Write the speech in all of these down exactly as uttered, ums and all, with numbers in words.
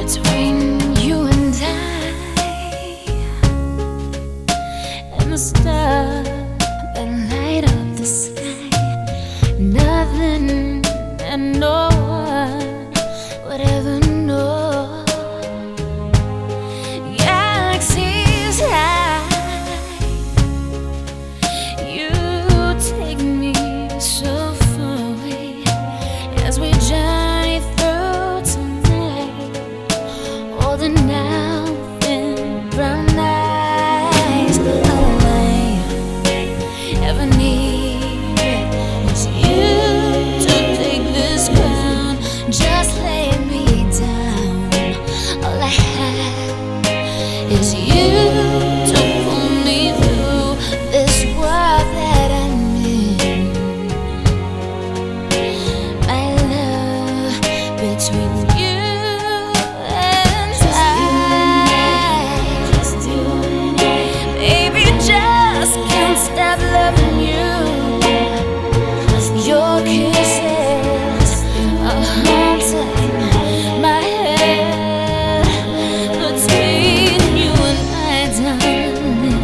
between you and I, and the stars that light up the sky. Nothing and no one would ever know. Galaxies high, you take me so far away as we journey through tonight. Holding out in brown eyes, all I ever need is you to take this crown. Just lay me down. All I have is you to pull me through this world that I'm in. My love between you and I, just you and I, baby, just can't stop loving you. Your kisses are haunting my head. Between you and I, darling,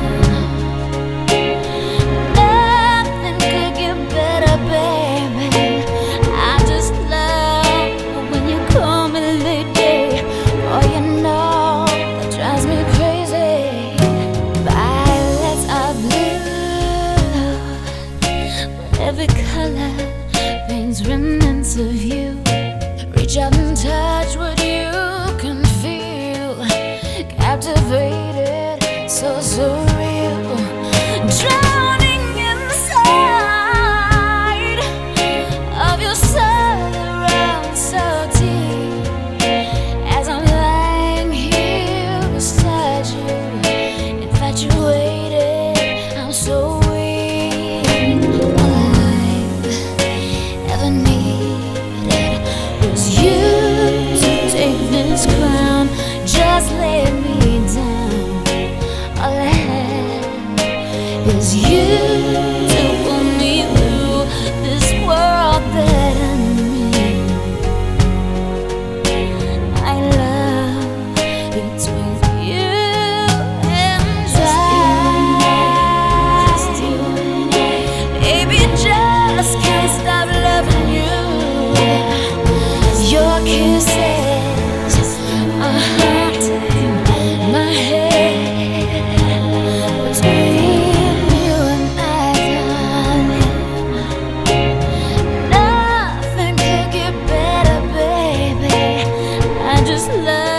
nothing could get better, baby. I just love when you call me lady. Oh, you know that drives me crazy. Violets are blue, every color paints remnants of you. Reach out and touch what you can feel. Captivated, so surreal. Drowning inside of your surround so deep. As I'm lying here beside you, infatuated, I'm so weak. All I ever needed was you to take this crown. Just lay me down. All I have is you to pull me through this world that I'm in. My love between you and I, baby, just can't stop loving you. Your kisses are haunting my head. Between you and I, darling, nothing could get better, baby. I just love